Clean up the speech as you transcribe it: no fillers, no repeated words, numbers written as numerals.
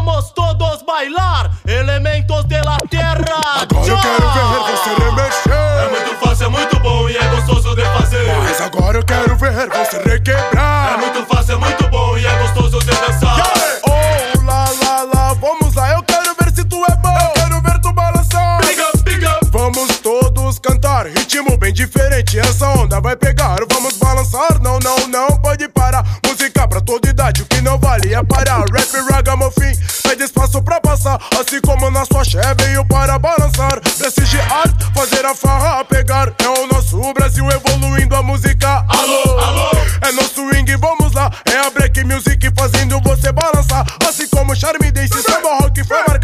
vamos todos bailar, elementos de la tierra. Agora eu quero ver você remexer. É muito fácil, é muito bom e é gostoso de fazer. Mas agora eu quero ver você requebrar. É muito fácil, é muito bom e é gostoso de dançar. Oh, lá, lá, lá, vamos lá, eu quero ver se tu é bom. Eu quero ver tu balançar. Big up, big up. Vamos todos cantar, ritmo bem diferente, essa onda vai pegar. Vamos balançar, não, não, não pode parar. Música pra toda idade, o que não vale é parar. Rap, ragamuffin, pede espaço pra passar. Assim como na sua chave veio para balançar. Prestigiar, fazer a farra pegar. É o nosso Brasil evoluindo a música. Alô, alô. É no swing, vamos lá. É a break music fazendo você balançar. Assim como Charme Dance, samba rock foi marcar.